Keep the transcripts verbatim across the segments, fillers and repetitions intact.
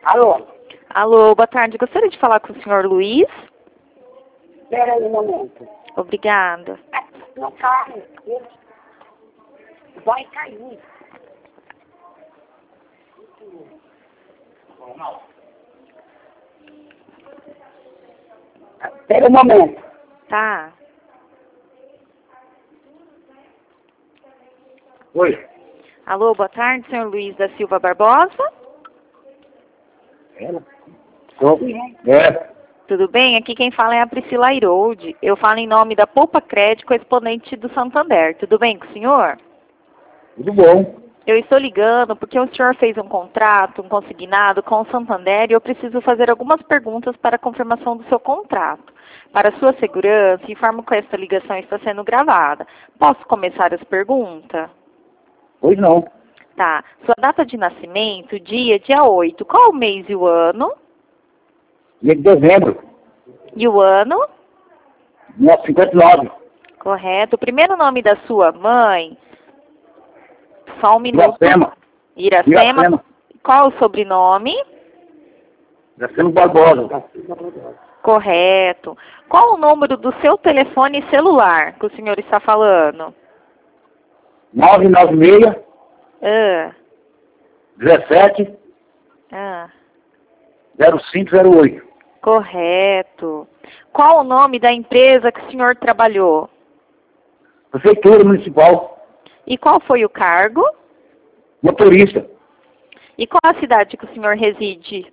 Alô? Alô, boa tarde. Gostaria de falar com o senhor Luiz? Espera aí um momento. Obrigada. Ah, não cai. Vai cair. Espera um momento. Tá. Oi. Alô, boa tarde, senhor Luiz da Silva Barbosa? Ela? Tô. É. Tudo bem? Aqui quem fala é a Priscila Irold. Eu falo em nome da Poupa Crédito, correspondente do Santander. Tudo bem com o senhor? Tudo bom. Eu estou ligando porque o senhor fez um contrato, um consignado com o Santander e eu preciso fazer algumas perguntas para a confirmação do seu contrato. Para sua segurança, informo que esta ligação está sendo gravada. Posso começar as perguntas? Pois não. Tá. Sua data de nascimento, dia, dia oito. Qual o mês e o ano? Dia de dezembro. E o ano? mil novecentos e cinquenta e nove. Correto. O primeiro nome da sua mãe? Só um minuto. Iracema. Iracema. Iracema. Qual o sobrenome? Iracema Barbosa. Correto. Qual o número do seu telefone celular que o senhor está falando? nove nove seis, Ah, dezessete, ah, zero cinco zero oito. correto. Qual o nome da empresa que o senhor trabalhou? Prefeitura Municipal. E qual foi o cargo? Motorista. E qual a cidade que o senhor reside?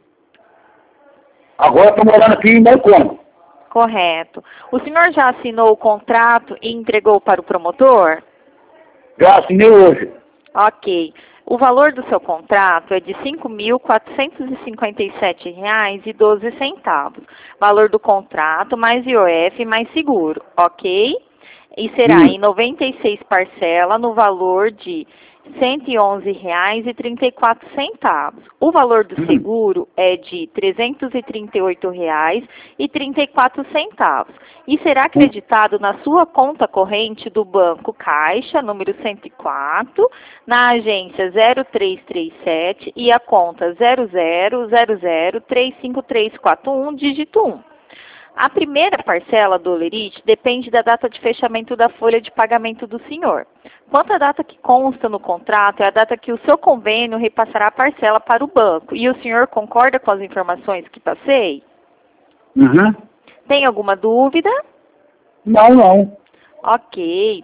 Agora estou morando aqui em Balcão. Correto. O senhor já assinou o contrato e entregou para o promotor? Já assinei hoje. Ok. O valor do seu contrato é de cinco mil quatrocentos e cinquenta e sete reais e doze centavos. Valor do contrato mais I O F mais seguro, ok? E será Hum. em noventa e seis parcelas no valor de cento e onze reais e trinta e quatro centavos. O valor do Hum. seguro é de trezentos e trinta e oito reais e trinta e quatro centavos. E será acreditado na sua conta corrente do Banco Caixa, número cento e quatro, na agência zero três três sete e a conta zero zero zero zero três cinco três quatro um, dígito um. A primeira parcela do Olerite depende da data de fechamento da folha de pagamento do senhor. Quanto à data que consta no contrato, é a data que o seu convênio repassará a parcela para o banco. E o senhor concorda com as informações que passei? Uhum. Tem alguma dúvida? Não, não. Ok.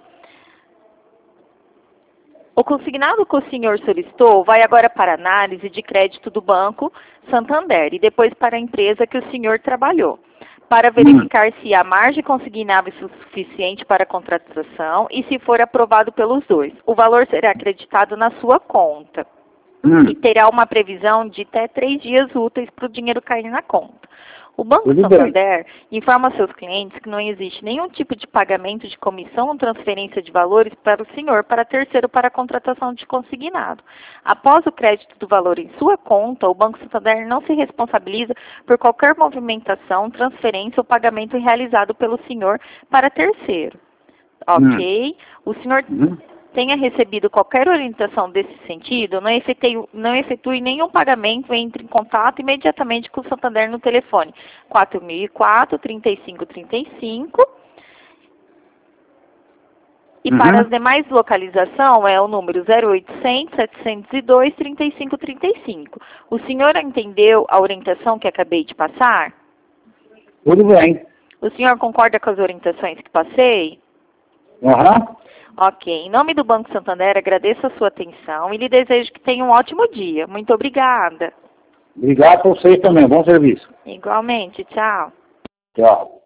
O consignado que o senhor solicitou vai agora para análise de crédito do Banco Santander e depois para a empresa que o senhor trabalhou, para verificar se a margem consignável é suficiente para a contratação e se for aprovado pelos dois. O valor será acreditado na sua conta Hum. e terá uma previsão de até três dias úteis para o dinheiro cair na conta. O Banco Tudo Santander informa a seus clientes que não existe nenhum tipo de pagamento de comissão ou transferência de valores para o senhor para terceiro para a contratação de consignado. Após o crédito do valor em sua conta, o Banco Santander não se responsabiliza por qualquer movimentação, transferência ou pagamento realizado pelo senhor para terceiro. Ok? O senhor Uhum. tenha recebido qualquer orientação desse sentido, não efetue, não efetue nenhum pagamento, entre em contato imediatamente com o Santander no telefone quatro mil e quatro, trinta e cinco trinta e cinco. E Uhum. para as demais localização é o número zero oitocentos, setecentos e dois, trinta e cinco trinta e cinco. O senhor entendeu a orientação que acabei de passar? Tudo bem. O senhor concorda com as orientações que passei? Aham. Ok. Em nome do Banco Santander, agradeço a sua atenção e lhe desejo que tenha um ótimo dia. Muito obrigada. Obrigado por vocês também. Bom serviço. Igualmente. Tchau. Tchau.